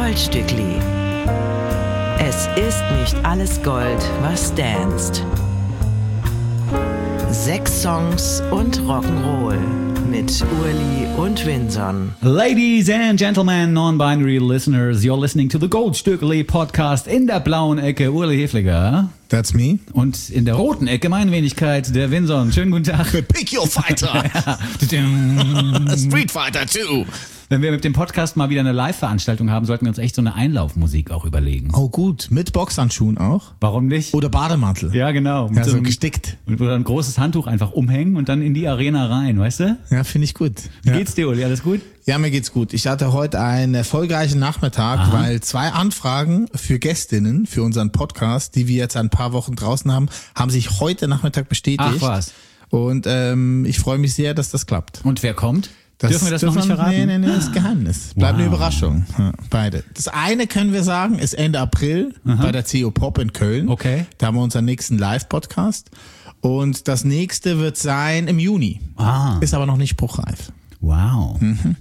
Goldstückli. Es ist nicht alles Gold, was danst. 6 Songs und Rock'n'Roll mit Urli und Vinson. Ladies and Gentlemen, non-binary listeners, you're listening to the Goldstückli Podcast. In der blauen Ecke Urli Hefliger. That's me. Und in der roten Ecke meine Wenigkeit, der Vinson. Schönen guten Tag. Pick your fighter. Street Fighter 2. Wenn wir mit dem Podcast mal wieder eine Live-Veranstaltung haben, sollten wir uns echt so eine Einlaufmusik auch überlegen. Oh gut, mit Boxhandschuhen auch? Warum nicht? Oder Bademantel? Ja, genau. Ja, so gestickt. Oder ein großes Handtuch einfach umhängen und dann in die Arena rein, weißt du? Ja, finde ich gut. Wie geht's dir, Uli? Alles gut? Ja, mir geht's gut. Ich hatte heute einen erfolgreichen Nachmittag, weil 2 Anfragen für Gästinnen für unseren Podcast, die wir jetzt ein paar Wochen draußen haben, haben sich heute Nachmittag bestätigt. Ach was. Und ich freue mich sehr, dass das klappt. Und wer kommt? Dürfen wir das noch nicht verraten? Nee, das ist Geheimnis. Bleibt eine Überraschung. Ja, beide. Das eine können wir sagen, ist Ende April bei der CO Pop in Köln. Okay. Da haben wir unseren nächsten Live-Podcast. Und das nächste wird sein im Juni. Ist aber noch nicht spruchreif. Wow.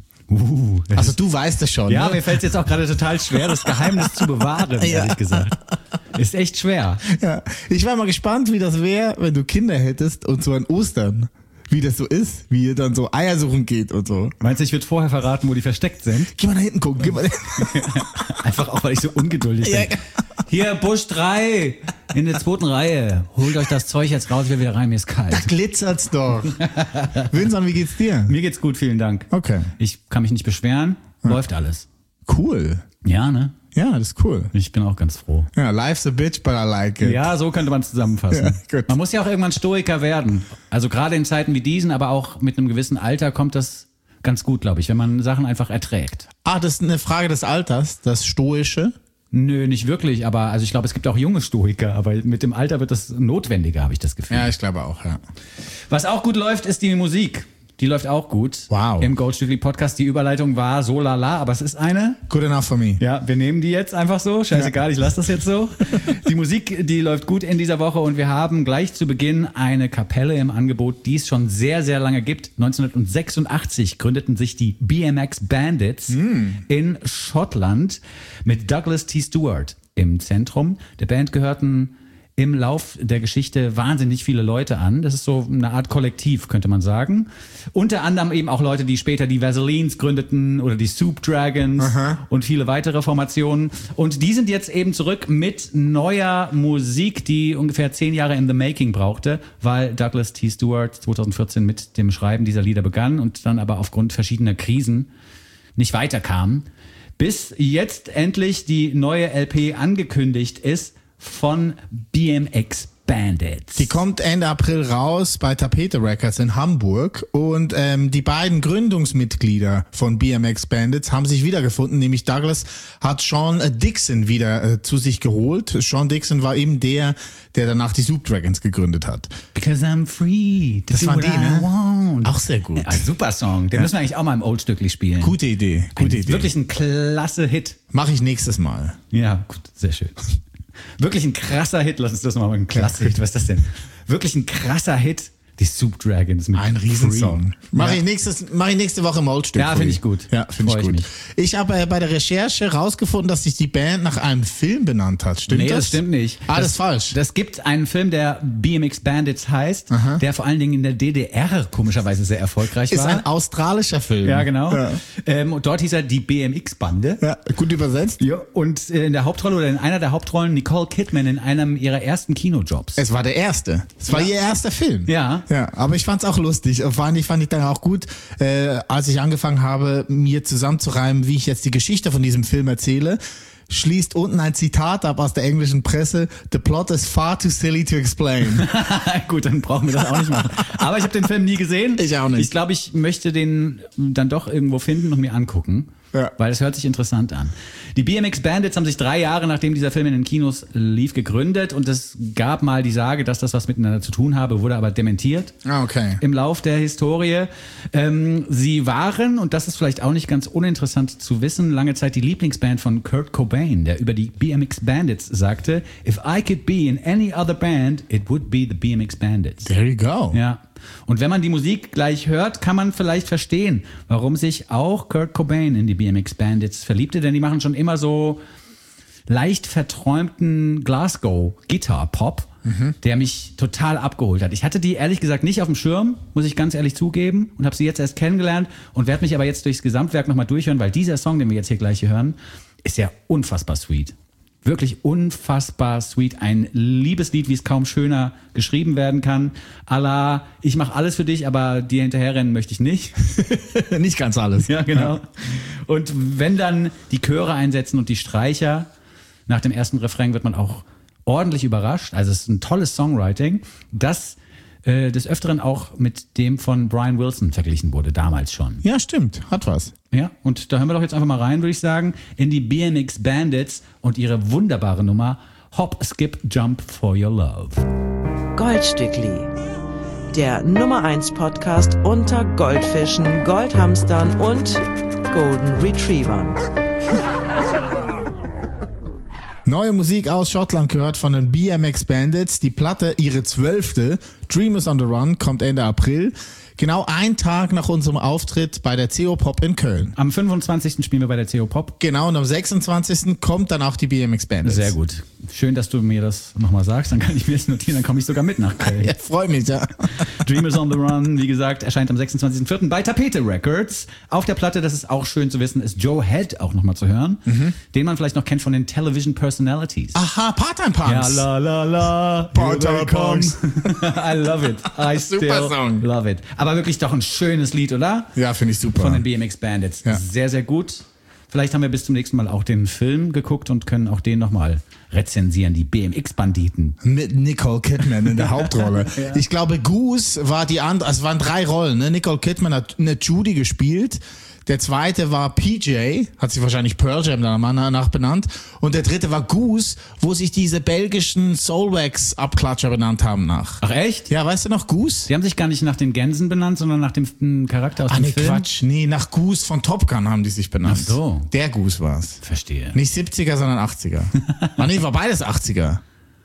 Also du weißt es schon. Ja, ne? mir fällt es jetzt auch gerade total schwer, das Geheimnis zu bewahren, ehrlich gesagt. Ist echt schwer. Ja. Ich war mal gespannt, wie das wäre, wenn du Kinder hättest und so an Ostern. Wie das so ist, wie ihr dann so Eier suchen geht und so. Meinst du, ich würde vorher verraten, wo die versteckt sind? Geh mal da hinten gucken, Einfach auch, weil ich so ungeduldig bin. Hier, Busch 3, in der 2. Reihe. Holt euch das Zeug jetzt raus, wir wieder rein, mir ist kalt. Da glitzert's doch. Vincent, wie geht's dir? Mir geht's gut, vielen Dank. Okay. Ich kann mich nicht beschweren, läuft alles. Cool. Ja, ne? Ja, das ist cool. Ich bin auch ganz froh. Ja, life's a bitch, but I like it. Ja, so könnte man es zusammenfassen. Ja, gut. Man muss ja auch irgendwann Stoiker werden. Also gerade in Zeiten wie diesen, aber auch mit einem gewissen Alter kommt das ganz gut, glaube ich, wenn man Sachen einfach erträgt. Das ist eine Frage des Alters, das Stoische. Nö, nicht wirklich, aber also ich glaube, es gibt auch junge Stoiker, aber mit dem Alter wird das notwendiger, habe ich das Gefühl. Ja, ich glaube auch, ja. Was auch gut läuft, ist die Musik. Die läuft auch gut. Wow. Im Goldstückli Podcast. Die Überleitung war so lala, aber es ist eine. Good enough for me. Ja, wir nehmen die jetzt einfach so. Scheißegal, ich lasse das jetzt so. Die Musik, die läuft gut in dieser Woche und wir haben gleich zu Beginn eine Kapelle im Angebot, die es schon sehr, sehr lange gibt. 1986 gründeten sich die BMX Bandits in Schottland mit Douglas T. Stewart im Zentrum. Der Band gehörten im Lauf der Geschichte wahnsinnig viele Leute an. Das ist so eine Art Kollektiv, könnte man sagen. Unter anderem eben auch Leute, die später die Vaselines gründeten oder die Soup Dragons und viele weitere Formationen. Und die sind jetzt eben zurück mit neuer Musik, die ungefähr 10 Jahre in the making brauchte, weil Douglas T. Stewart 2014 mit dem Schreiben dieser Lieder begann und dann aber aufgrund verschiedener Krisen nicht weiterkam. Bis jetzt endlich die neue LP angekündigt ist, von BMX Bandits. Die kommt Ende April raus bei Tapete Records in Hamburg und die beiden Gründungsmitglieder von BMX Bandits haben sich wiedergefunden, nämlich Douglas hat Sean Dixon wieder zu sich geholt. Sean Dixon war eben der danach die Soup Dragons gegründet hat. Because I'm free. Das waren die, ne? Auch sehr gut. Ja, super Song. Den müssen wir eigentlich auch mal im Oldstückli spielen. Gute Idee. Wirklich ein klasse Hit. Mache ich nächstes Mal. Ja, gut, sehr schön. Wirklich ein krasser Hit. Lass uns das mal ein klasse Hit. Was ist das denn? Wirklich ein krasser Hit. Die Soup Dragons mit ein Riesensong. Mache Ja. ich nächste Woche im Oldstück. Ja, finde ich gut. Ja, finde ich Freu ich gut. mich. Ich habe bei der Recherche rausgefunden, dass sich die Band nach einem Film benannt hat. Stimmt Nee, das? das stimmt nicht. Das ist falsch. Das gibt einen Film, der BMX Bandits heißt, der vor allen Dingen in der DDR komischerweise sehr erfolgreich Ist war. ein australischer Film. Ja, genau. Ja. Und dort hieß er die BMX-Bande. Ja, gut übersetzt. Ja. Und in der Hauptrolle oder in einer der Hauptrollen Nicole Kidman in einem ihrer ersten Kinojobs. Es war der erste. Es war ihr erster Film. Ja. Ja, aber ich fand's auch lustig. Fand ich dann auch gut, als ich angefangen habe, mir zusammenzureimen, wie ich jetzt die Geschichte von diesem Film erzähle. Schließt unten ein Zitat ab aus der englischen Presse. The plot is far too silly to explain. Gut, dann brauchen wir das auch nicht machen. Aber ich habe den Film nie gesehen. Ich auch nicht. Ich glaube, ich möchte den dann doch irgendwo finden und mir angucken. Ja. Weil es hört sich interessant an. Die BMX Bandits haben sich 3 Jahre, nachdem dieser Film in den Kinos lief, gegründet und es gab mal die Sage, dass das was miteinander zu tun habe, wurde aber dementiert. Okay. Im Lauf der Historie. Sie waren, und das ist vielleicht auch nicht ganz uninteressant zu wissen, lange Zeit die Lieblingsband von Kurt Cobain, der über die BMX Bandits sagte, if I could be in any other band, it would be the BMX Bandits. There you go. Ja. Und wenn man die Musik gleich hört, kann man vielleicht verstehen, warum sich auch Kurt Cobain in die BMX Bandits verliebte, denn die machen schon immer so leicht verträumten Glasgow-Gitarre-Pop, der mich total abgeholt hat. Ich hatte die ehrlich gesagt nicht auf dem Schirm, muss ich ganz ehrlich zugeben, und habe sie jetzt erst kennengelernt und werde mich aber jetzt durchs Gesamtwerk nochmal durchhören, weil dieser Song, den wir jetzt hier gleich hören, ist ja unfassbar sweet. Wirklich unfassbar sweet. Ein Liebeslied, wie es kaum schöner geschrieben werden kann. À la, ich mache alles für dich, aber dir hinterherrennen möchte ich nicht. Nicht ganz alles. Ja, genau. Und wenn dann die Chöre einsetzen und die Streicher, nach dem ersten Refrain wird man auch ordentlich überrascht. Also es ist ein tolles Songwriting, das des Öfteren auch mit dem von Brian Wilson verglichen wurde, damals schon. Ja, stimmt. Hat was. Ja, und da hören wir doch jetzt einfach mal rein, würde ich sagen, in die BMX Bandits und ihre wunderbare Nummer Hop, Skip, Jump for Your Love. Goldstückli, der Nummer 1 Podcast unter Goldfischen, Goldhamstern und Golden Retrievern. Neue Musik aus Schottland gehört von den BMX Bandits. Die Platte, ihre 12. Dreamers on the Run, kommt Ende April. Genau ein Tag nach unserem Auftritt bei der CO Pop in Köln. Am 25. spielen wir bei der CO Pop. Genau, und am 26. kommt dann auch die BMX Bandits. Sehr gut. Schön, dass du mir das nochmal sagst. Dann kann ich mir das notieren, dann komme ich sogar mit nach Köln. Ja, freue mich, ja. Dreamers on the Run, wie gesagt, erscheint am 26.04. bei Tapete Records. Auf der Platte, das ist auch schön zu wissen, ist Joe Head auch nochmal zu hören, den man vielleicht noch kennt von den Television Personalities. Aha, Part-Time Punks. Ja, la la la, Part-Time Punks. I love it. I Super still Song. love it. Aber wirklich doch ein schönes Lied, oder? Ja, finde ich super. Von den BMX Bandits. Ja. Sehr, sehr gut. Vielleicht haben wir bis zum nächsten Mal auch den Film geguckt und können auch den nochmal rezensieren, die BMX-Banditen. Mit Nicole Kidman in der Hauptrolle. Ja. Ich glaube, Goose war die andere, also es waren 3 Rollen. Ne? Nicole Kidman hat eine Judy gespielt. Der zweite war PJ, hat sich wahrscheinlich Pearl Jam danach benannt. Und der dritte war Goose, wo sich diese belgischen Soulwax-Abklatscher benannt haben nach. Ach echt? Ja, weißt du noch, Goose? Die haben sich gar nicht nach den Gänsen benannt, sondern nach dem Charakter aus dem Film. Quatsch. Nee, nach Goose von Top Gun haben die sich benannt. Ach so. Der Goose war's. Verstehe. Nicht 70er, sondern 80er. Nee, war beides 80er.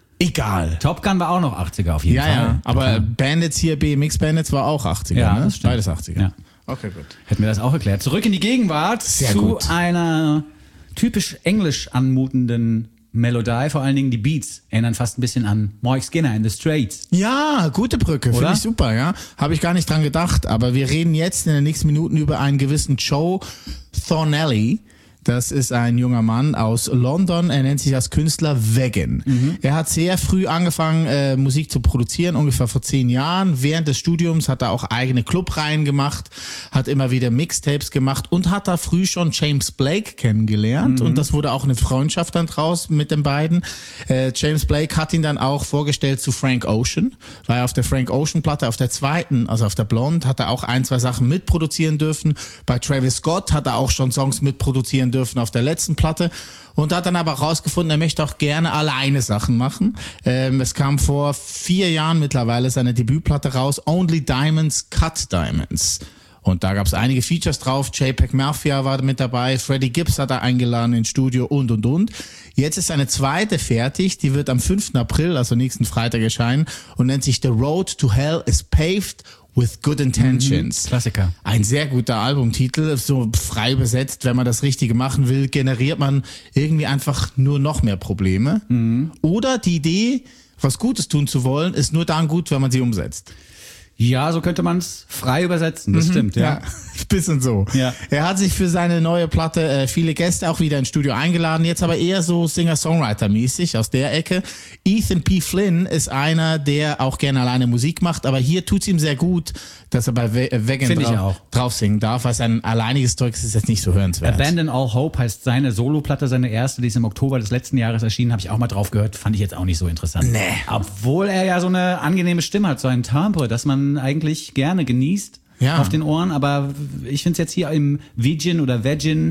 Egal. Top Gun war auch noch 80er auf jeden Fall. Ja, aber okay. Bandits hier, BMX Bandits war auch 80er, Ja, ne? das stimmt. Beides 80er. Ja. Okay, gut. Hätten wir das auch erklärt. Zurück in die Gegenwart Sehr zu gut. einer typisch englisch anmutenden Melodie. Vor allen Dingen die Beats erinnern fast ein bisschen an Mike Skinner in The Straits. Ja, gute Brücke, finde Oder? ich super, ja. Habe ich gar nicht dran gedacht, aber wir reden jetzt in den nächsten Minuten über einen gewissen Joe Thornelly. Das ist ein junger Mann aus London. Er nennt sich als Künstler Vegan. Er hat sehr früh angefangen, Musik zu produzieren, ungefähr vor 10 Jahren. Während des Studiums hat er auch eigene Clubreihen gemacht, hat immer wieder Mixtapes gemacht und hat da früh schon James Blake kennengelernt. Und das wurde auch eine Freundschaft dann draus mit den beiden. James Blake hat ihn dann auch vorgestellt zu Frank Ocean, weil auf der Frank Ocean Platte, auf der zweiten, also auf der Blonde, hat er auch 1, 2 Sachen mitproduzieren dürfen. Bei Travis Scott hat er auch schon Songs mitproduzieren dürfen auf der letzten Platte und hat dann aber rausgefunden, er möchte auch gerne alleine Sachen machen. Es kam vor 4 Jahren mittlerweile seine Debütplatte raus, Only Diamonds, Cut Diamonds. Und da gab es einige Features drauf, JPEG Mafia war mit dabei, Freddie Gibbs hat er eingeladen ins Studio und. Jetzt ist eine zweite fertig, die wird am 5. April, also nächsten Freitag erscheinen und nennt sich The Road to Hell is Paved with Good Intentions. Klassiker. Ein sehr guter Albumtitel, so frei besetzt, wenn man das Richtige machen will, generiert man irgendwie einfach nur noch mehr Probleme. Oder die Idee, was Gutes tun zu wollen, ist nur dann gut, wenn man sie umsetzt. Ja, so könnte man es frei übersetzen, das stimmt, ja. Bisschen so. Ja. Er hat sich für seine neue Platte viele Gäste auch wieder ins Studio eingeladen, jetzt aber eher so Singer-Songwriter-mäßig aus der Ecke. Ethan P. Flynn ist einer, der auch gerne alleine Musik macht, aber hier tut's ihm sehr gut, dass er bei Vegan drauf singen darf, weil sein alleiniges Zeug ist jetzt nicht so hörenswert. Abandon All Hope heißt seine Soloplatte, seine erste, die ist im Oktober des letzten Jahres erschienen, habe ich auch mal drauf gehört, fand ich jetzt auch nicht so interessant. Nee. Obwohl er ja so eine angenehme Stimme hat, so ein Timbre, das man eigentlich gerne genießt auf den Ohren, aber ich finde es jetzt hier im Vegan oder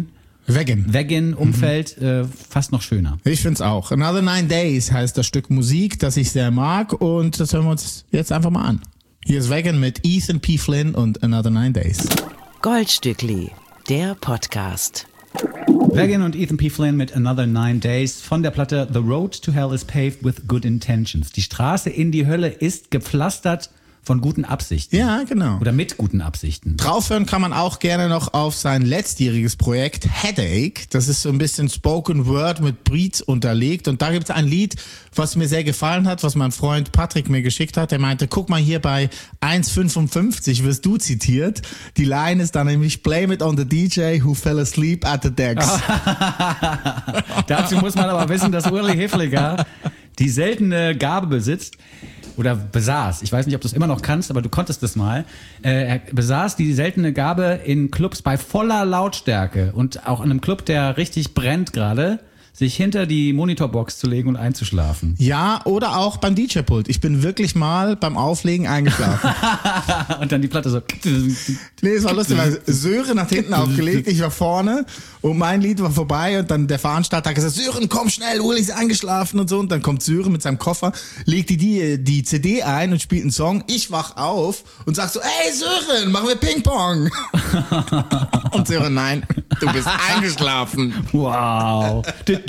Vegan-Umfeld fast noch schöner. Ich find's auch. Another 9 Days heißt das Stück Musik, das ich sehr mag und das hören wir uns jetzt einfach mal an. Hier ist Vegan mit Ethan P. Flynn und Another 9 Days. Goldstückli, der Podcast. Vegan und Ethan P. Flynn mit Another 9 Days von der Platte The Road to Hell is Paved with Good Intentions. Die Straße in die Hölle ist gepflastert von guten Absichten. Ja, genau. Oder mit guten Absichten. Draufhören kann man auch gerne noch auf sein letztjähriges Projekt Headache. Das ist so ein bisschen Spoken Word mit Beats unterlegt. Und da gibt es ein Lied, was mir sehr gefallen hat, was mein Freund Patrick mir geschickt hat. Der meinte, guck mal hier bei 1,55 wirst du zitiert. Die Line ist dann nämlich Blame it on the DJ who fell asleep at the decks. Dazu muss man aber wissen, dass Uli Hefliger die seltene Gabe besitzt, oder besaß, ich weiß nicht, ob du es immer noch kannst, aber du konntest das mal, er besaß die seltene Gabe in Clubs bei voller Lautstärke und auch in einem Club, der richtig brennt gerade, sich hinter die Monitorbox zu legen und einzuschlafen. Ja, oder auch beim DJ-Pult. Ich bin wirklich mal beim Auflegen eingeschlafen. Und dann die Platte so. Nee, es war lustig, weil Sören hat hinten aufgelegt, ich war vorne und mein Lied war vorbei und dann der Veranstalter hat gesagt, Sören, komm schnell, Uli ist eingeschlafen und so. Und dann kommt Sören mit seinem Koffer, legt die CD ein und spielt einen Song. Ich wach auf und sag so, ey Sören, machen wir Ping-Pong. Und Sören, nein, du bist eingeschlafen. Wow.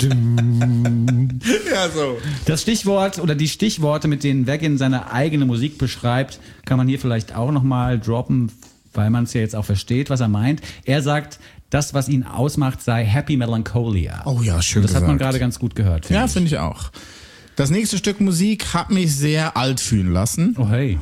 Ja, so. Das Stichwort oder die Stichworte, mit denen Wagon seine eigene Musik beschreibt, kann man hier vielleicht auch nochmal droppen, weil man es ja jetzt auch versteht, was er meint. Er sagt, das, was ihn ausmacht, sei Happy Melancholia. Oh ja, schön Das gesagt. hat man gerade ganz gut gehört. Ja, finde ich auch. Das nächste Stück Musik hat mich sehr alt fühlen lassen. Oh hey.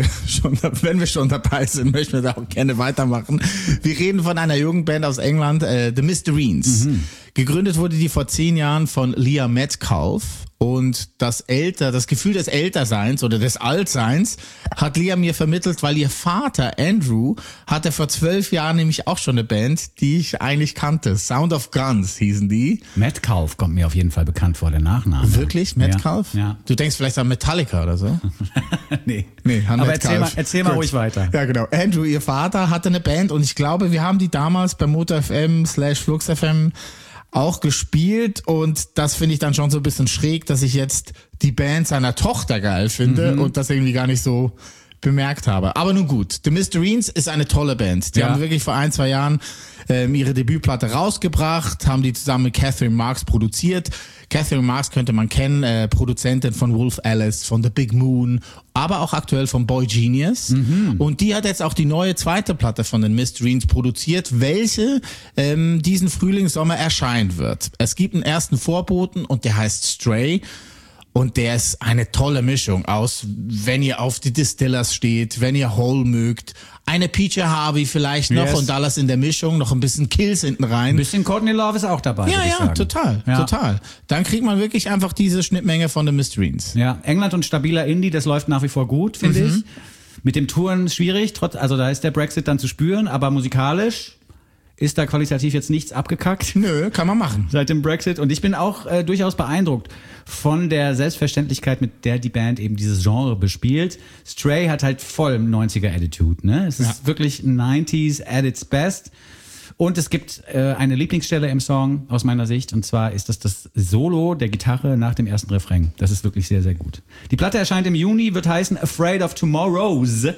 Wenn wir schon dabei sind, möchten wir da auch gerne weitermachen. Wir reden von einer Jugendband aus England, The Mysterines. Gegründet wurde die vor 10 Jahren von Leah Metcalf. Und das Gefühl des Älterseins oder des Altseins hat Leah mir vermittelt, weil ihr Vater Andrew hatte vor 12 Jahren nämlich auch schon eine Band, die ich eigentlich kannte. Sound of Guns hießen die. Metcalf kommt mir auf jeden Fall bekannt vor, der Nachname. Wirklich? Metcalf? Ja. Du denkst vielleicht an Metallica oder so? Nee, Han aber Metcalf. erzähl mal ruhig weiter. Ja, genau. Andrew, ihr Vater, hatte eine Band und ich glaube, wir haben die damals bei Motor FM/Flux FM auch gespielt und das finde ich dann schon so ein bisschen schräg, dass ich jetzt die Band seiner Tochter geil finde und das irgendwie gar nicht so bemerkt habe. Aber nun gut, The Mysterines ist eine tolle Band. Die haben wirklich vor 1-2 Jahren ihre Debütplatte rausgebracht, haben die zusammen mit Catherine Marks produziert. Catherine Marks könnte man kennen, Produzentin von Wolf Alice, von The Big Moon, aber auch aktuell von Boy Genius. Und die hat jetzt auch die neue zweite Platte von den Mysterines produziert, welche diesen Frühling, Sommer erscheinen wird. Es gibt einen ersten Vorboten und der heißt Stray. Und der ist eine tolle Mischung aus, wenn ihr auf die Distillers steht, wenn ihr Hole mögt, eine PJ Harvey vielleicht noch und Dallas in der Mischung, noch ein bisschen Kills hinten rein. Ein bisschen Courtney Love ist auch dabei. Ja, total. Dann kriegt man wirklich einfach diese Schnittmenge von The Mysterines. Ja, England und stabiler Indie, das läuft nach wie vor gut, finde ich. Mit dem Touren schwierig, also da ist der Brexit dann zu spüren, aber musikalisch ist da qualitativ jetzt nichts abgekackt. Nö, kann man machen. Seit dem Brexit. Und ich bin auch durchaus beeindruckt von der Selbstverständlichkeit, mit der die Band eben dieses Genre bespielt. Stray hat halt voll 90er-Attitude, ne? Es ist wirklich 90s at its best. Und es gibt eine Lieblingsstelle im Song aus meiner Sicht, und zwar ist das Solo der Gitarre nach dem ersten Refrain. Das ist wirklich sehr, sehr gut. Die Platte erscheint im Juni, wird heißen Afraid of Tomorrows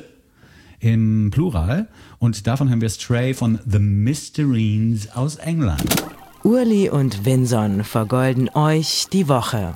im Plural. Und davon hören wir Stray von The Mysterines aus England. Urli und Vinson vergolden euch die Woche.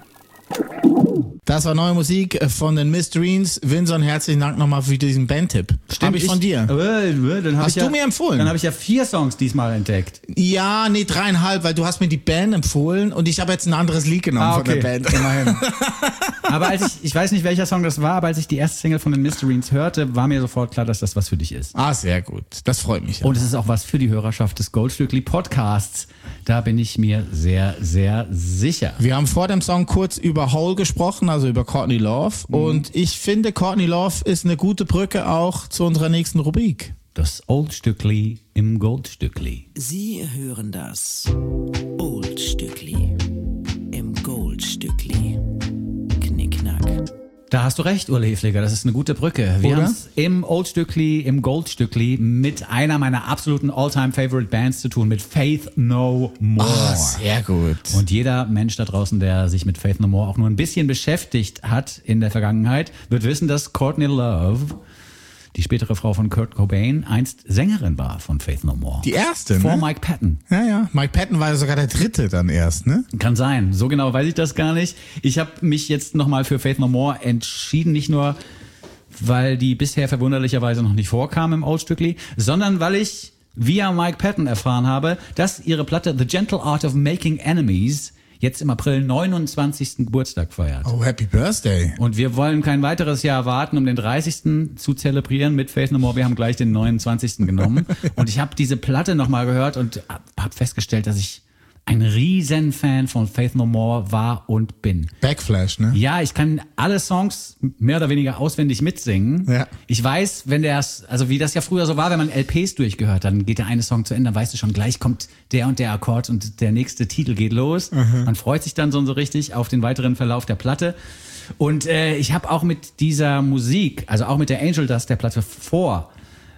Das war neue Musik von den Mysterines. Vinson, herzlichen Dank nochmal für diesen Bandtipp. Habe ich von dir. Dann hast du mir empfohlen? Dann habe ich ja 4 Songs diesmal entdeckt. Ja, nee, 3,5, weil du hast mir die Band empfohlen und ich habe jetzt ein anderes Lied genommen von der Band. Immerhin. Aber ich weiß nicht, welcher Song das war, aber als ich die erste Single von den Mysterines hörte, war mir sofort klar, dass das was für dich ist. Ah, sehr gut. Das freut mich. Ja. Und es ist auch was für die Hörerschaft des Goldstückli Podcasts. Da bin ich mir sehr, sehr sicher. Wir haben vor dem Song kurz über Hole gesprochen, also über Courtney Love. Und ich finde, Courtney Love ist eine gute Brücke auch zu unserer nächsten Rubrik. Das Oldstückli im Goldstückli. Sie hören das Oldstückli im Goldstückli. Knickknack. Da hast du recht, Uli Hefliger, das ist eine gute Brücke. Wir Oder? haben es im Oldstückli, im Goldstückli mit einer meiner absoluten All-Time-Favorite-Bands zu tun, mit Faith No More. Ah, sehr gut. Und jeder Mensch da draußen, der sich mit Faith No More auch nur ein bisschen beschäftigt hat in der Vergangenheit, wird wissen, dass Courtney Love, die spätere Frau von Kurt Cobain, einst Sängerin war von Faith No More. Die erste, Vor ne? Mike Patton. Ja. Mike Patton war ja sogar der dritte dann erst, ne? Kann sein. So genau weiß ich das gar nicht. Ich habe mich jetzt nochmal für Faith No More entschieden, nicht nur weil die bisher verwunderlicherweise noch nicht vorkam im Old Strictly, sondern weil ich via Mike Patton erfahren habe, dass ihre Platte The Gentle Art of Making Enemies jetzt im April 29. Geburtstag feiert. Oh, Happy Birthday. Und wir wollen kein weiteres Jahr warten, um den 30. zu zelebrieren mit Faith No More. Wir haben gleich den 29. genommen. Und ich habe diese Platte nochmal gehört und habe festgestellt, dass ich ein Riesenfan von Faith No More war und bin. Backflash, ne? Ja, ich kann alle Songs mehr oder weniger auswendig mitsingen. Ja. Ich weiß, wenn also wie das ja früher so war, wenn man LPs durchgehört, dann geht der eine Song zu Ende, dann weißt du schon, gleich kommt der und der Akkord und der nächste Titel geht los. Man freut sich dann so richtig auf den weiteren Verlauf der Platte. Und ich habe auch mit dieser Musik, also auch mit der Angel Dust, der Platte vor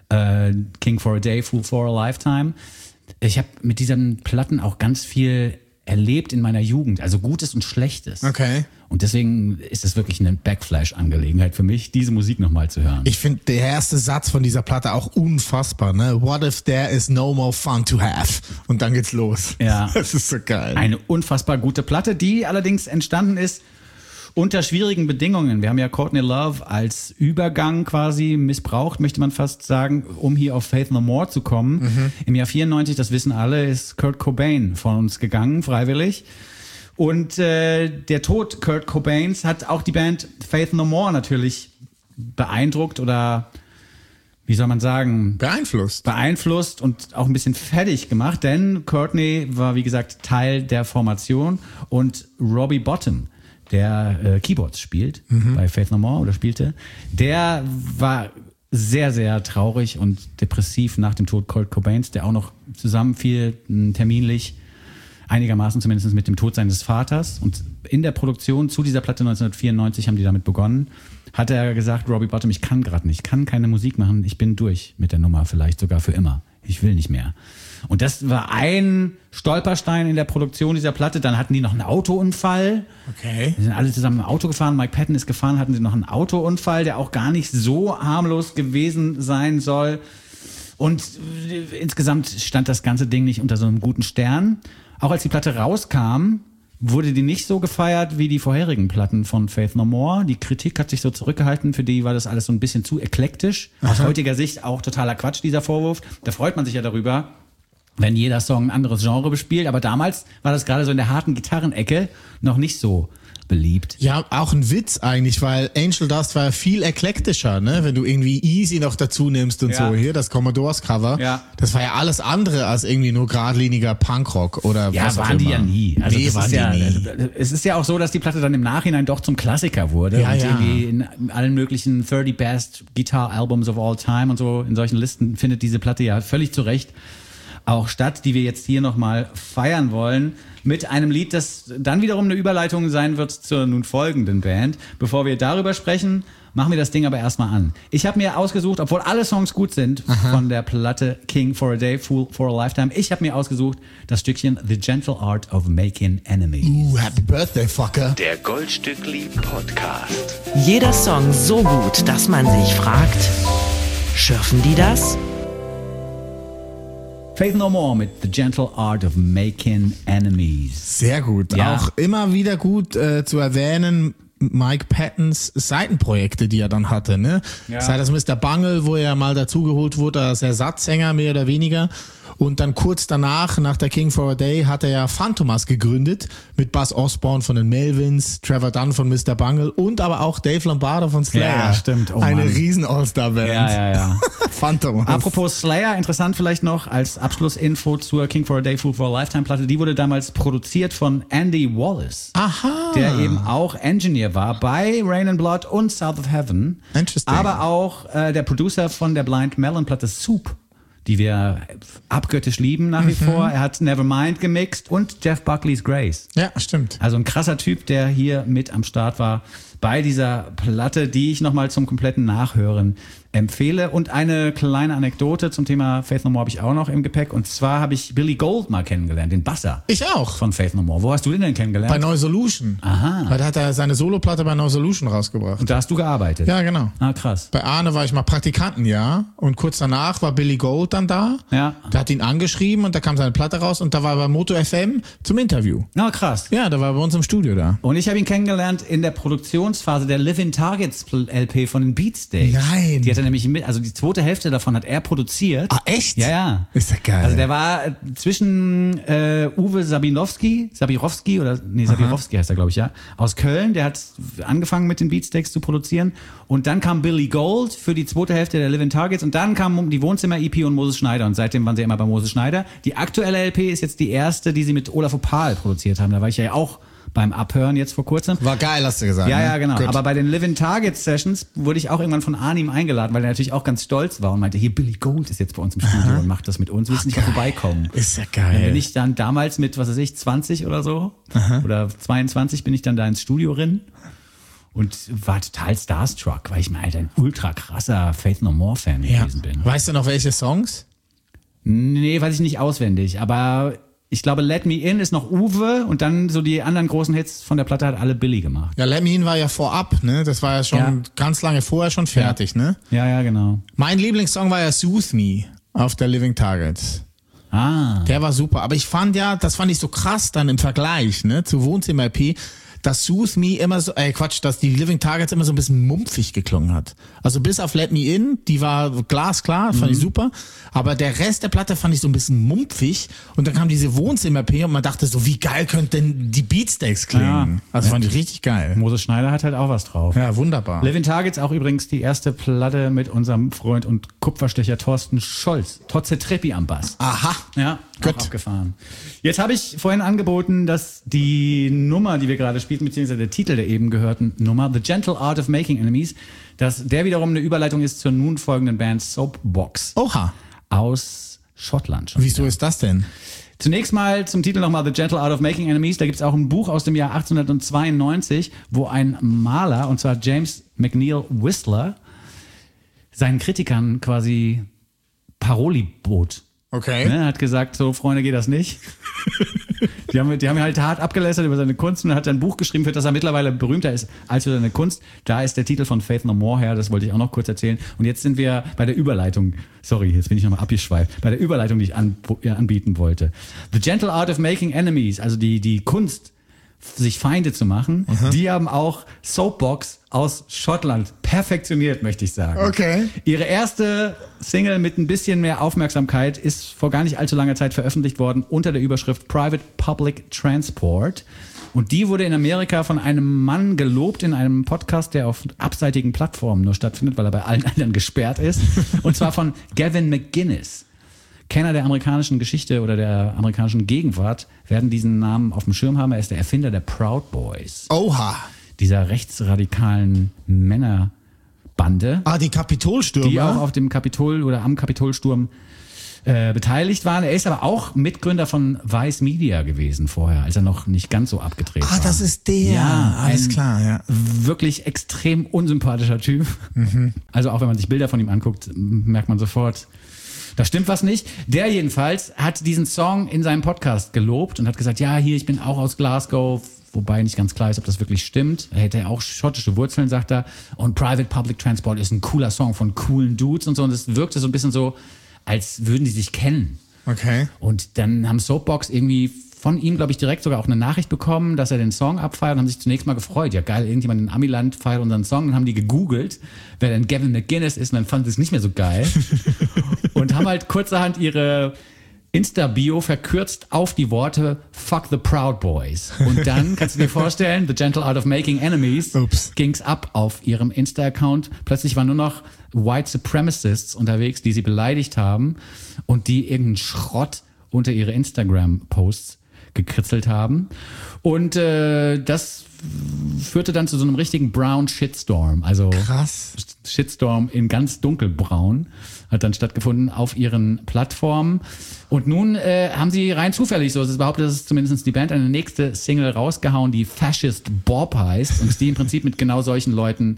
King for a Day, Fool for a Lifetime, ich habe mit diesen Platten auch ganz viel erlebt in meiner Jugend, also Gutes und Schlechtes. Okay. Und deswegen ist es wirklich eine Backflash-Angelegenheit für mich, diese Musik nochmal zu hören. Ich finde der erste Satz von dieser Platte auch unfassbar, ne? What if there is no more fun to have? Und dann geht's los. Ja. Das ist so geil. Eine unfassbar gute Platte, die allerdings entstanden ist unter schwierigen Bedingungen. Wir haben ja Courtney Love als Übergang quasi missbraucht, möchte man fast sagen, um hier auf Faith No More zu kommen. Im Jahr 94, das wissen alle, ist Kurt Cobain von uns gegangen, freiwillig. Und der Tod Kurt Cobains hat auch die Band Faith No More natürlich beeindruckt oder, wie soll man sagen, beeinflusst und auch ein bisschen fertig gemacht, denn Courtney war, wie gesagt, Teil der Formation und Robbie Bottom, der Keyboards spielt bei Faith No More oder spielte, der war sehr, sehr traurig und depressiv nach dem Tod Kurt Cobains, der auch noch zusammenfiel, terminlich, einigermaßen zumindest mit dem Tod seines Vaters. Und in der Produktion zu dieser Platte 1994 haben die damit begonnen, hat er gesagt, Robbie Bottom, ich kann gerade nicht, ich kann keine Musik machen, ich bin durch mit der Nummer, vielleicht sogar für immer. Ich will nicht mehr. Und das war ein Stolperstein in der Produktion dieser Platte. Dann hatten die noch einen Autounfall. Okay. Die sind alle zusammen im Auto gefahren. Mike Patton ist gefahren, hatten sie noch einen Autounfall, der auch gar nicht so harmlos gewesen sein soll. Und insgesamt stand das ganze Ding nicht unter so einem guten Stern. Auch als die Platte rauskam, wurde die nicht so gefeiert wie die vorherigen Platten von Faith No More. Die Kritik hat sich so zurückgehalten. Für die war das alles so ein bisschen zu eklektisch. Aus heutiger Sicht auch totaler Quatsch, dieser Vorwurf. Da freut man sich ja darüber, wenn jeder Song ein anderes Genre bespielt. Aber damals war das gerade so in der harten Gitarrenecke noch nicht so beliebt. Ja, auch ein Witz eigentlich, weil Angel Dust war ja viel eklektischer, ne? Wenn du irgendwie Easy noch dazu nimmst und so. Hier, das Commodores Cover. Ja. Das war ja alles andere als irgendwie nur geradliniger Punkrock oder ja, was auch waren die immer. ja nie. Also Nee, das waren ist die ja, nie. Es ist ja auch so, dass die Platte dann im Nachhinein doch zum Klassiker wurde. Ja, und ja. irgendwie in allen möglichen 30 Best Guitar Albums of All Time und so, in solchen Listen findet diese Platte ja völlig zu Recht auch statt, die wir jetzt hier nochmal feiern wollen, mit einem Lied, das dann wiederum eine Überleitung sein wird zur nun folgenden Band. Bevor wir darüber sprechen, machen wir das Ding aber erstmal an. Ich habe mir ausgesucht, obwohl alle Songs gut sind von der Platte King for a Day, Fool for a Lifetime, ich habe mir ausgesucht das Stückchen The Gentle Art of Making Enemies. Happy Birthday, Fucker. Der Goldstückli Podcast. Jeder Song so gut, dass man sich fragt, schürfen die das? Faith No More mit The Gentle Art of Making Enemies. Sehr gut. Ja. Auch immer wieder gut zu erwähnen, Mike Pattons Seitenprojekte, die er dann hatte, ne? Ja. Sei das Mr. Bungle, wo er mal dazugeholt wurde als Ersatzsänger, mehr oder weniger. Und dann kurz danach, nach der King for a Day, hat er ja Phantomas gegründet mit Buzz Osborne von den Melvins, Trevor Dunn von Mr. Bungle und aber auch Dave Lombardo von Slayer. Ja, stimmt. Oh, Eine Mann. riesen All-Star-Band. Ja. Phantomas. Apropos Slayer, interessant vielleicht noch als Abschlussinfo zur King for a Day, Fool for a Lifetime Platte. Die wurde damals produziert von Andy Wallace. Aha. Der eben auch Engineer war bei Rain and Blood und South of Heaven. Interesting. Aber auch der Producer von der Blind Melon Platte Soup, die wir abgöttisch lieben nach wie vor. Er hat Nevermind gemixt und Jeff Buckley's Grace. Ja, stimmt. Also ein krasser Typ, der hier mit am Start war bei dieser Platte, die ich nochmal zum kompletten Nachhören empfehle. Und eine kleine Anekdote zum Thema Faith No More habe ich auch noch im Gepäck. Und zwar habe ich Billy Gold mal kennengelernt, den Basser Ich auch. von Faith No More. Wo hast du den denn kennengelernt? Bei Neu Solution. Aha. Weil da hat er seine Soloplatte bei Neu Solution rausgebracht. Und da hast du gearbeitet? Ja, genau. Ah, krass. Bei Arne war ich mal Praktikantenjahr und kurz danach war Billy Gold dann da. Ja. Der hat ihn angeschrieben und da kam seine Platte raus und da war er bei Moto FM zum Interview. Na, krass. Ja, da war er bei uns im Studio da. Und ich habe ihn kennengelernt in der Produktion Produktionsphase der Living Targets LP von den Beatsteaks. Nein. Die hat er nämlich also die zweite Hälfte davon hat er produziert. Ah, echt? Ja. Ist ja geil. Also der war zwischen Uwe Sabirowski heißt er, glaube ich, ja, aus Köln. Der hat angefangen mit den Beatsteaks zu produzieren. Und dann kam Billy Gold für die zweite Hälfte der Living Targets. Und dann kam die Wohnzimmer-EP und Moses Schneider. Und seitdem waren sie immer bei Moses Schneider. Die aktuelle LP ist jetzt die erste, die sie mit Olaf Opal produziert haben. Da war ich ja auch beim Abhören jetzt vor kurzem. War geil, hast du gesagt. Ja, ne? ja, genau. Gut. Aber bei den Living Targets Sessions wurde ich auch irgendwann von Arnim eingeladen, weil er natürlich auch ganz stolz war und meinte, hier, Billy Gold ist jetzt bei uns im Studio und macht das mit uns. Willst du nicht mal vorbeikommen? Ist ja geil. Dann bin ich dann damals mit, 20 oder so, oder 22 bin ich dann da ins Studio rein und war total starstruck, weil ich mal halt ein ultra krasser Faith No More Fan gewesen bin. Weißt du noch welche Songs? Nee, weiß ich nicht auswendig, aber ich glaube, Let Me In ist noch Uwe und dann so die anderen großen Hits von der Platte hat alle Billy gemacht. Ja, Let Me In war ja vorab, ne? Das war ja schon ganz lange vorher schon fertig, ne? Ja, genau. Mein Lieblingssong war ja Soothe Me auf der Living Targets. Ah. Der war super. Aber ich fand das fand ich so krass dann im Vergleich, ne? Zu Wohnzimmer-EP, dass Soothe Me immer so, dass die Living Targets immer so ein bisschen mumpfig geklungen hat. Also bis auf Let Me In, die war glasklar, fand ich super. Aber der Rest der Platte fand ich so ein bisschen mumpfig. Und dann kam diese Wohnzimmer-EP und man dachte so, wie geil könnten denn die Beatsteaks klingen? Ja. Also fand ich richtig geil. Moses Schneider hat halt auch was drauf. Ja, wunderbar. Living Targets auch übrigens die erste Platte mit unserem Freund und Kupferstecher Thorsten Scholz. Totze Treppi am Bass. Aha. Ja, Gut. auch abgefahren. Jetzt habe ich vorhin angeboten, dass die Nummer, die wir gerade spielten, beziehungsweise der Titel der eben gehörten Nummer, The Gentle Art of Making Enemies, dass der wiederum eine Überleitung ist zur nun folgenden Band Soapbox Oha. aus Schottland. Schon Wieso wieder. ist das denn? Zunächst mal zum Titel nochmal The Gentle Art of Making Enemies. Da gibt es auch ein Buch aus dem Jahr 1892, wo ein Maler, und zwar James McNeill Whistler, seinen Kritikern quasi Paroli bot. Okay. Ne, hat gesagt, so Freunde, geht das nicht. Die haben ihn halt hart abgelästert über seine Kunst und er hat ein Buch geschrieben, für das er mittlerweile berühmter ist als für seine Kunst. Da ist der Titel von Faith No More her, das wollte ich auch noch kurz erzählen. Und jetzt sind wir bei der Überleitung, sorry, jetzt bin ich nochmal abgeschweift, bei der Überleitung, die ich anbieten wollte. The Gentle Art of Making Enemies, also die Kunst, sich Feinde zu machen, die haben auch Soapbox aus Schottland perfektioniert, möchte ich sagen. Okay. Ihre erste Single mit ein bisschen mehr Aufmerksamkeit ist vor gar nicht allzu langer Zeit veröffentlicht worden unter der Überschrift Private Public Transport. Und die wurde in Amerika von einem Mann gelobt in einem Podcast, der auf abseitigen Plattformen nur stattfindet, weil er bei allen anderen gesperrt ist. Und zwar von Gavin McInnes. Kenner der amerikanischen Geschichte oder der amerikanischen Gegenwart werden diesen Namen auf dem Schirm haben. Er ist der Erfinder der Proud Boys. Oha. Dieser rechtsradikalen Männerbande, Die Kapitolstürmer. die auch auf dem Kapitol oder am Kapitolsturm beteiligt waren. Er ist aber auch Mitgründer von Vice Media gewesen vorher, als er noch nicht ganz so abgedreht war. das ist der. Ja, alles ein klar, ja. Wirklich extrem unsympathischer Typ. Also auch wenn man sich Bilder von ihm anguckt, merkt man sofort, da stimmt was nicht. Der jedenfalls hat diesen Song in seinem Podcast gelobt und hat gesagt, ja, hier, ich bin auch aus Glasgow, wobei nicht ganz klar ist, ob das wirklich stimmt. Er hätte auch schottische Wurzeln, sagt er. Und Private Public Transport ist ein cooler Song von coolen Dudes und so. Und es wirkte so ein bisschen so, als würden die sich kennen. Okay. Und dann haben Soapbox irgendwie von ihm, glaube ich, direkt sogar auch eine Nachricht bekommen, dass er den Song abfeiert und haben sich zunächst mal gefreut. Ja geil, irgendjemand in Amiland feiert unseren Song. Dann haben die gegoogelt, wer denn Gavin McInnes ist und dann fanden sie es nicht mehr so geil. Und haben halt kurzerhand ihre Insta-Bio verkürzt auf die Worte Fuck the Proud Boys. Und dann, kannst du dir vorstellen, The Gentle Art of Making Enemies ging's ab auf ihrem Insta-Account. Plötzlich waren nur noch White Supremacists unterwegs, die sie beleidigt haben und die irgendeinen Schrott unter ihre Instagram-Posts gekritzelt haben. Und das führte dann zu so einem richtigen Brown Shitstorm. Also Krass. Shitstorm in ganz dunkelbraun hat dann stattgefunden auf ihren Plattformen. Und nun haben sie rein zufällig, so ist es behauptet, das ist zumindest die Band, eine nächste Single rausgehauen, die Fascist Bob heißt und die im Prinzip mit genau solchen Leuten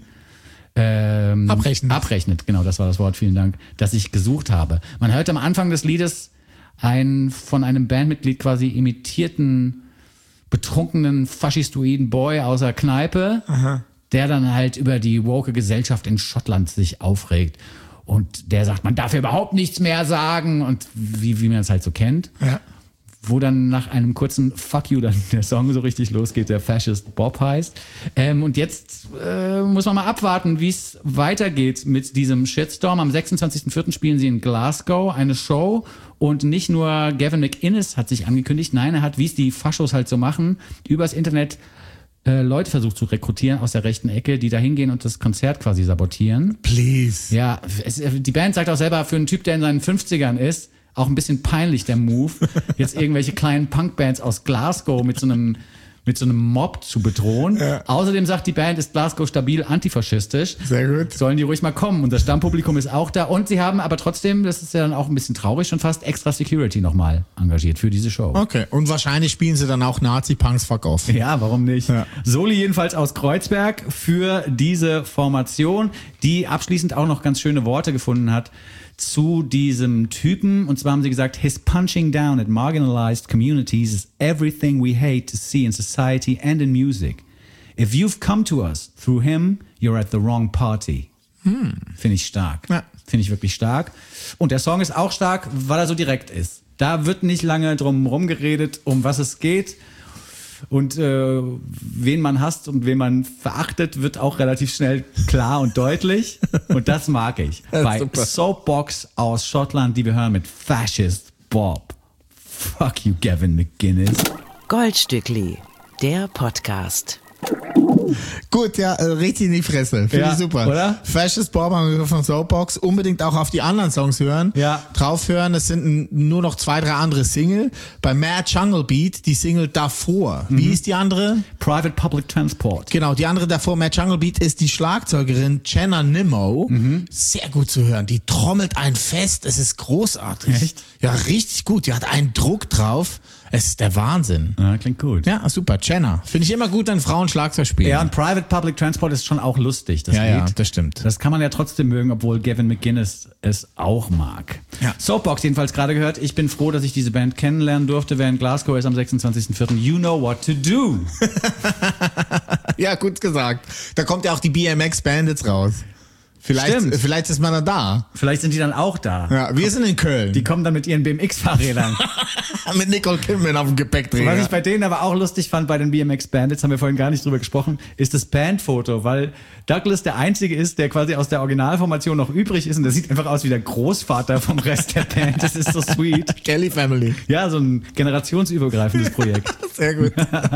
abrechnet. Genau, das war das Wort, vielen Dank, das ich gesucht habe. Man hört am Anfang des Liedes einen von einem Bandmitglied quasi imitierten, betrunkenen, faschistoiden Boy aus der Kneipe, der dann halt über die woke Gesellschaft in Schottland sich aufregt. Und der sagt, man darf überhaupt nichts mehr sagen und wie man es halt so kennt. Ja. wo dann nach einem kurzen Fuck you dann der Song so richtig losgeht, der Fascist Bob heißt. Und jetzt muss man mal abwarten, wie es weitergeht mit diesem Shitstorm. Am 26.04. spielen sie in Glasgow eine Show und nicht nur Gavin McInnes hat sich angekündigt, nein, er hat, wie es die Faschos halt so machen, übers Internet Leute versucht zu rekrutieren aus der rechten Ecke, die da hingehen und das Konzert quasi sabotieren. Please. Ja, die Band sagt auch selber, für einen Typ, der in seinen 50ern ist, auch ein bisschen peinlich, der Move, jetzt irgendwelche kleinen Punkbands aus Glasgow mit so einem Mob zu bedrohen. Ja. Außerdem sagt die Band, ist Glasgow stabil antifaschistisch. Sehr gut. Sollen die ruhig mal kommen. Und das Stammpublikum ist auch da. Und sie haben aber trotzdem, das ist ja dann auch ein bisschen traurig, schon fast extra Security nochmal engagiert für diese Show. Okay. Und wahrscheinlich spielen sie dann auch Nazi-Punks Fuck Off. Ja, warum nicht? Ja. Soli jedenfalls aus Kreuzberg für diese Formation, die abschließend auch noch ganz schöne Worte gefunden hat zu diesem Typen. Und zwar haben sie gesagt, his punching down at marginalized communities is everything we hate to see in society and in music. If you've come to us through him, you're at the wrong party. Finde ich stark. Ja. Finde ich wirklich stark. Und der Song ist auch stark, weil er so direkt ist. Da wird nicht lange drum rumgeredet, um was es geht. Und wen man hasst und wen man verachtet, wird auch relativ schnell klar und deutlich. Und das mag ich. Bei super. Soapbox aus Schottland, die wir hören mit Fascist Bob. Fuck you, Gavin McInnes. Goldstückli, der Podcast. Gut, ja, richtig in die Fresse. Finde Ja, ich super. oder? Fascist Bob haben wir von Soapbox. Unbedingt auch auf die anderen Songs hören. Ja. Drauf hören. Es sind nur noch 2, 3 andere Single. Bei Mad Jungle Beat, die Single davor. Wie ist die andere? Private Public Transport. Genau, die andere davor, Mad Jungle Beat, ist die Schlagzeugerin Jenna Nimmo. Sehr gut zu hören. Die trommelt einen fest. Es ist großartig. Echt? Ja, richtig gut. Die hat einen Druck drauf. Es ist der Wahnsinn. Ja, klingt gut. Ja, super. Jenna. Finde ich immer gut, wenn Frauen Schlagzeug spielen. Ja, und Private Public Transport ist schon auch lustig, das Lied. Ja, das stimmt. Das kann man ja trotzdem mögen, obwohl Gavin McInnes es auch mag. Ja. Soapbox jedenfalls gerade gehört. Ich bin froh, dass ich diese Band kennenlernen durfte. Wer in Glasgow ist am 26.04. You know what to do. Ja, gut gesagt. Da kommt ja auch die BMX Bandits raus. Vielleicht ist man dann da. Vielleicht sind die dann auch da. Ja, wir sind in Köln. Die kommen dann mit ihren BMX-Fahrrädern. mit Nicole Kidman auf dem Gepäckträger. Was ich bei denen aber auch lustig fand, bei den BMX Bandits, haben wir vorhin gar nicht drüber gesprochen, ist das Bandfoto, weil Douglas der Einzige ist, der quasi aus der Originalformation noch übrig ist und der sieht einfach aus wie der Großvater vom Rest der Band. Das ist so sweet. Kelly Family. Ja, so ein generationsübergreifendes Projekt. Sehr gut.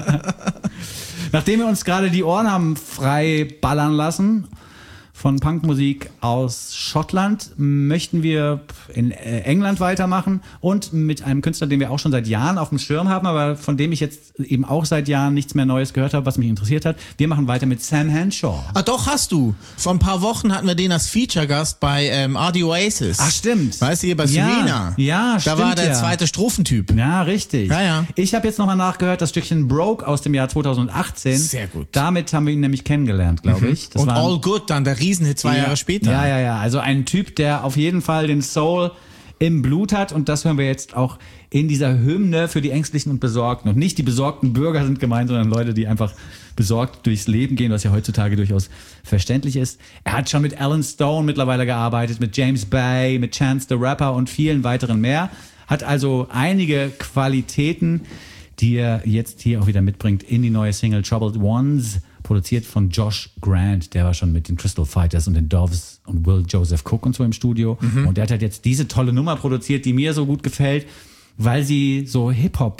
Nachdem wir uns gerade die Ohren haben frei ballern lassen von Punkmusik aus Schottland, möchten wir in England weitermachen und mit einem Künstler, den wir auch schon seit Jahren auf dem Schirm haben, aber von dem ich jetzt eben auch seit Jahren nichts mehr Neues gehört habe, was mich interessiert hat. Wir machen weiter mit Sam Henshaw. Ah, doch, hast du. Vor ein paar Wochen hatten wir den als Feature-Gast bei RD Oasis. Ach, stimmt. Weißt du, hier bei Serena. Ja, da stimmt. war der zweite Strophentyp. Ja, richtig. Ja. Ich habe jetzt nochmal nachgehört, das Stückchen Broke aus dem Jahr 2018. Sehr gut. Damit haben wir ihn nämlich kennengelernt, glaube ich. Das Und war All Good dann, der Riesenhit 2 Jahre später. Ja. Also ein Typ, der auf jeden Fall den Soul im Blut hat und das hören wir jetzt auch in dieser Hymne für die Ängstlichen und Besorgten. Und nicht die besorgten Bürger sind gemeint, sondern Leute, die einfach besorgt durchs Leben gehen, was ja heutzutage durchaus verständlich ist. Er hat schon mit Alan Stone mittlerweile gearbeitet, mit James Bay, mit Chance the Rapper und vielen weiteren mehr. Hat also einige Qualitäten, die er jetzt hier auch wieder mitbringt in die neue Single Troubled Ones, produziert von Josh Grant, der war schon mit den Crystal Fighters und den Doves und Will Joseph Cook und so im Studio. Und der hat halt jetzt diese tolle Nummer produziert, die mir so gut gefällt, weil sie so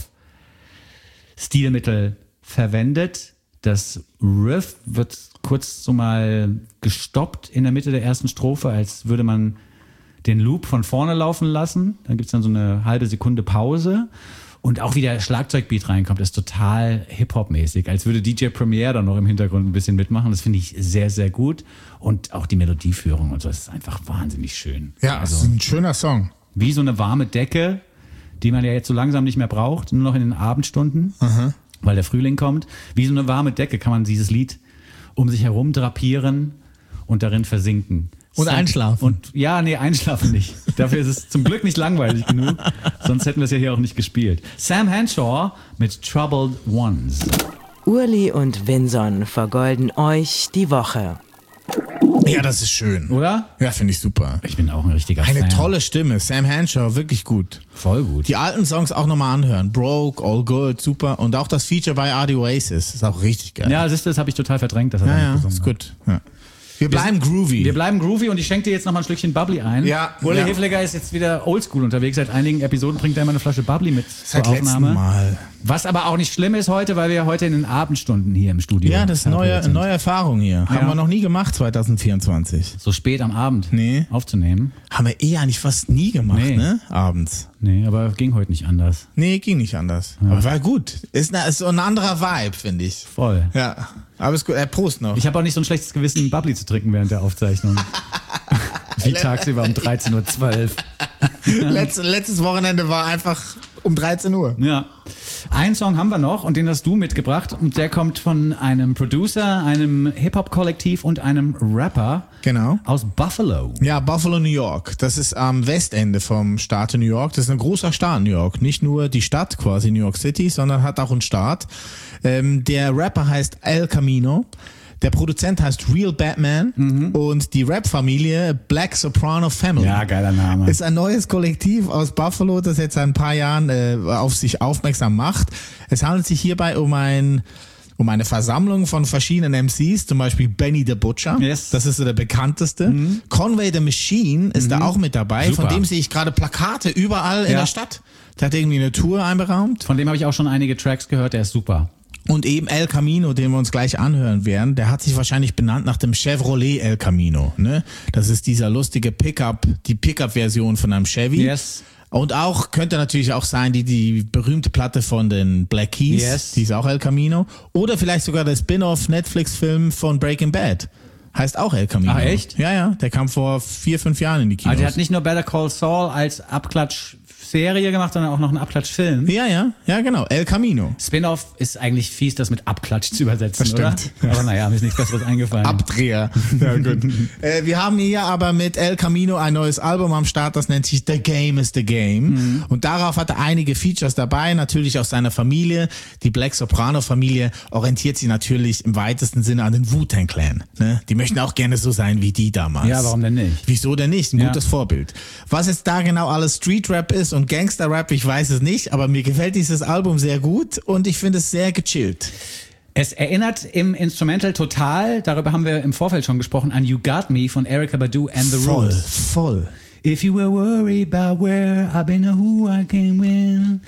Hip-Hop-Stilmittel verwendet. Das Riff wird kurz so mal gestoppt in der Mitte der ersten Strophe, als würde man den Loop von vorne laufen lassen. Dann gibt's dann so eine halbe Sekunde Pause. Und auch wie der Schlagzeugbeat reinkommt, ist total Hip-Hop-mäßig. Als würde DJ Premier dann noch im Hintergrund ein bisschen mitmachen. Das finde ich sehr, sehr gut. Und auch die Melodieführung und so, das ist einfach wahnsinnig schön. Ja, also, das ist ein schöner Song. wie so eine warme Decke, die man ja jetzt so langsam nicht mehr braucht, nur noch in den Abendstunden, weil der Frühling kommt. Wie so eine warme Decke kann man dieses Lied um sich herum drapieren und darin versinken. Und einschlafen. Und einschlafen nicht. Dafür ist es zum Glück nicht langweilig genug. Sonst hätten wir es ja hier auch nicht gespielt. Sam Henshaw mit Troubled Ones. Urli und Vinson vergolden euch die Woche. Ja, das ist schön. Oder? Ja, finde ich super. Ich bin auch ein richtiger Fan. Eine tolle Stimme. Sam Henshaw, wirklich gut. Voll gut. Die alten Songs auch nochmal anhören. Broke, All Good, super. Und auch das Feature bei Adi Oasis ist auch richtig geil. Ja, siehst du, das habe ich total verdrängt. Dass er da ja, nicht gesungen ist hat. gut. Ja. Wir bleiben groovy. Wir bleiben groovy und ich schenke dir jetzt nochmal ein Schlückchen Bubbly ein. Ja, Uli ja. Hefliger ist jetzt wieder oldschool unterwegs. Seit einigen Episoden bringt er immer eine Flasche Bubbly mit Seit zur letztem Aufnahme. Mal. Was aber auch nicht schlimm ist heute, weil wir heute in den Abendstunden hier im Studio Ja, das ist verabredet sind. neue Erfahrung hier. Haben wir noch nie gemacht 2024. So spät am Abend Nee. aufzunehmen. Haben wir eigentlich fast nie gemacht, Nee. ne? Abends. Nee, aber ging heute nicht anders. Nee, ging nicht anders. Aber war gut. Ist so ein anderer Vibe, finde ich. Voll. Ja. Aber ist gut. Prost noch. Ich habe auch nicht so ein schlechtes Gewissen, Bubbly zu trinken während der Aufzeichnung. Wie tagsüber um 13.12 Uhr. Letztes Wochenende war einfach um 13 Uhr. Ja. Einen Song haben wir noch und den hast du mitgebracht und der kommt von einem Producer, einem Hip-Hop-Kollektiv und einem Rapper Genau. aus Buffalo. Ja, Buffalo, New York. Das ist am Westende vom Staat New York. Das ist ein großer Staat New York. Nicht nur die Stadt quasi New York City, sondern hat auch einen Staat. Der Rapper heißt El Camino. Der Produzent heißt Real Batman und die Rap-Familie Black Soprano Family. Ja, geiler Name. Ist ein neues Kollektiv aus Buffalo, das jetzt seit ein paar Jahren auf sich aufmerksam macht. Es handelt sich hierbei um eine Versammlung von verschiedenen MCs, zum Beispiel Benny the Butcher. Yes. Das ist so der bekannteste. Conway the Machine ist da auch mit dabei. Super. Von dem sehe ich gerade Plakate überall in Ja. der Stadt. Der hat irgendwie eine Tour einberaumt. Von dem habe ich auch schon einige Tracks gehört, der ist super. Und eben El Camino, den wir uns gleich anhören werden, der hat sich wahrscheinlich benannt nach dem Chevrolet El Camino. Ne? Das ist dieser lustige die Pickup-Version von einem Chevy. Yes. Und auch, könnte natürlich auch sein, die berühmte Platte von den Black Keys, Yes. die ist auch El Camino. Oder vielleicht sogar der Spin-off-Netflix-Film von Breaking Bad. Heißt auch El Camino. Ach, echt? Ja, ja, der kam vor 4-5 Jahren in die Kinos. Also der hat nicht nur Better Call Saul als Abklatsch-Serie gemacht, sondern auch noch einen Abklatsch-Film. ja, genau, El Camino. Spin-off ist eigentlich fies, das mit Abklatsch zu übersetzen, Das stimmt. oder? Aber naja, mir ist nichts Besseres eingefallen. Abdreher. Ja, gut. Wir haben hier aber mit El Camino ein neues Album am Start, das nennt sich The Game is the Game. Und darauf hat er einige Features dabei, natürlich aus seiner Familie. Die Black Soprano Familie orientiert sich natürlich im weitesten Sinne an den Wu-Tang Clan. Ne? Die möchten auch gerne so sein wie die damals. Ja, warum denn nicht? Wieso denn nicht? Ein Ja. gutes Vorbild. Was jetzt da genau alles Street-Rap ist und Gangster-Rap, ich weiß es nicht, aber mir gefällt dieses Album sehr gut und ich finde es sehr gechillt. Es erinnert im Instrumental total, darüber haben wir im Vorfeld schon gesprochen, an You Got Me von Erykah Badu and The Rules. Voll. If you were worried about where I've been or who I can win.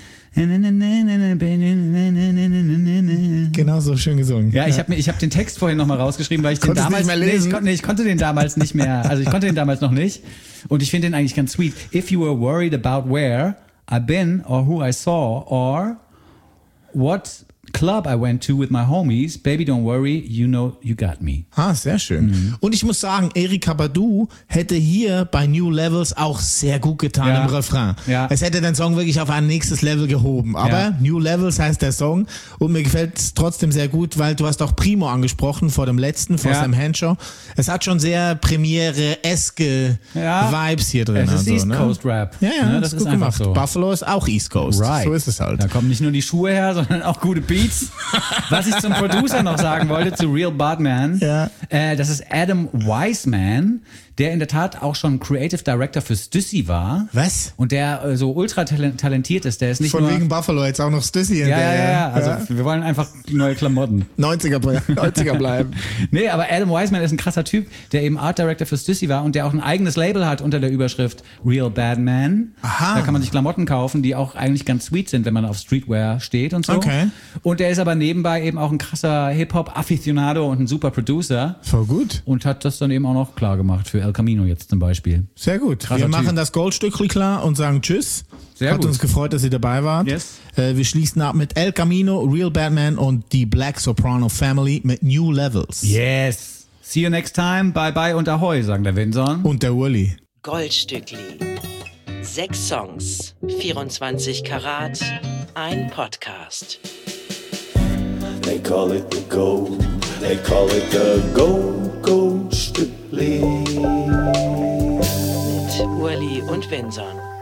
Genau so schön gesungen. Ja, ich habe den Text vorhin nochmal rausgeschrieben, weil ich den Konntest damals nicht mehr lesen? ich konnte den damals nicht mehr. Also ich konnte den damals noch nicht. Und ich finde den eigentlich ganz sweet. If you were worried about where I've been or who I saw or what club I went to with my homies, baby don't worry, you know you got me. Ah, sehr schön. Und ich muss sagen, Erykah Badu hätte hier bei New Levels auch sehr gut getan Ja. im Refrain. Ja. Es hätte den Song wirklich auf ein nächstes Level gehoben. Aber Ja. New Levels heißt der Song und mir gefällt es trotzdem sehr gut, weil du hast auch Primo angesprochen vor dem letzten, vor Ja. Sam Henshaw. Es hat schon sehr Premiere-eske Vibes hier drin. Es ist und so, East ne? Coast Rap. Ja, Ne, das ist gut einfach gemacht. so. Buffalo ist auch East Coast. Right. So ist es halt. Da kommen nicht nur die Schuhe her, sondern auch gute Beats. Was ich zum Producer noch sagen wollte, zu Real Batman, Ja. Das ist Adam Wiseman, der in der Tat auch schon Creative Director für Stussy war. Was? Und der so ultra talentiert ist. Der ist nicht Von nur... wegen Buffalo jetzt auch noch Stussy ja. Also wir wollen einfach neue Klamotten. 90er bleiben. Nee, aber Adam Wiseman ist ein krasser Typ, der eben Art Director für Stussy war und der auch ein eigenes Label hat unter der Überschrift Real Batman. Aha. Da kann man sich Klamotten kaufen, die auch eigentlich ganz sweet sind, wenn man auf Streetwear steht und so. Okay. Und der ist aber nebenbei eben auch ein krasser Hip-Hop-Afficionado und ein super Producer. Voll gut. Und hat das dann eben auch noch klar gemacht für El Camino jetzt zum Beispiel. Sehr gut. Krasser Wir machen Typ. das Goldstückli klar und sagen Tschüss. Sehr Hat gut. uns gefreut, dass ihr dabei wart. Yes. Wir schließen ab mit El Camino, Real Batman und die Black Soprano Family mit New Levels. Yes. See you next time. Bye bye und Ahoi, sagen der Winson. Und der Uli. Goldstückli. 6 Songs, 24 Karat, ein Podcast. They call it the gold. They call it the Gold Strictly. Mit Uli und Winson.